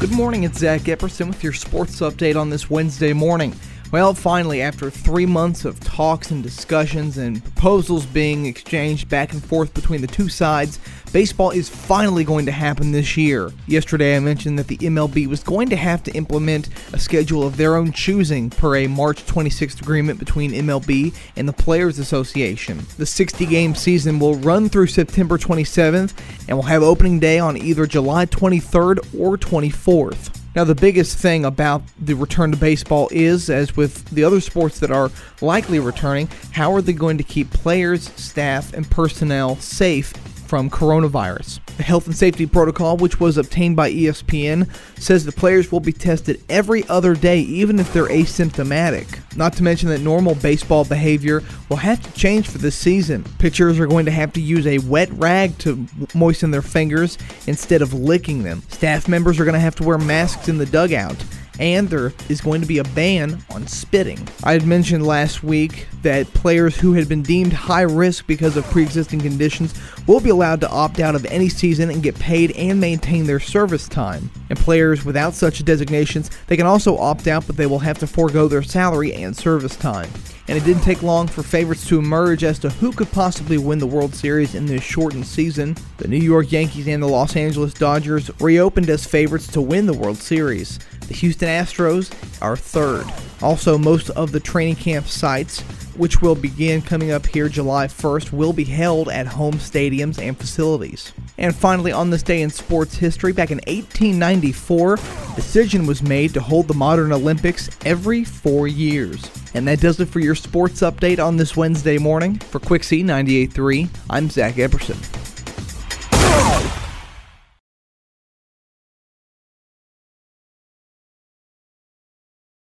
Good morning, it's Zach Epperson with your sports update on this Wednesday morning. Well, finally, after 3 months of talks and discussions and proposals being exchanged back and forth between the two sides, baseball is finally going to happen this year. Yesterday, I mentioned that the MLB was going to have to implement a schedule of their own choosing per a March 26th agreement between MLB and the Players Association. The 60-game season will run through September 27th and will have opening day on either July 23rd or 24th. Now, the biggest thing about the return to baseball is, as with the other sports that are likely returning, how are they going to keep players, staff, and personnel safe from coronavirus? The health and safety protocol, which was obtained by ESPN, says the players will be tested every other day, even if they're asymptomatic. Not to mention that normal baseball behavior will have to change for this season. Pitchers are going to have to use a wet rag to moisten their fingers instead of licking them. Staff members are going to have to wear masks in the dugout. And there is going to be a ban on spitting. I had mentioned last week that players who had been deemed high risk because of pre-existing conditions will be allowed to opt out of any season and get paid and maintain their service time. And players without such designations, they can also opt out, but they will have to forego their salary and service time. And it didn't take long for favorites to emerge as to who could possibly win the World Series in this shortened season. The New York Yankees and the Los Angeles Dodgers reopened as favorites to win the World Series. The Houston Astros are third. Also, most of the training camp sites, which will begin coming up here July 1st, will be held at home stadiums and facilities. And finally, on this day in sports history, back in 1894, a decision was made to hold the modern Olympics every 4 years. And that does it for your sports update on this Wednesday morning. For Quick C 98.3, I'm Zach Epperson.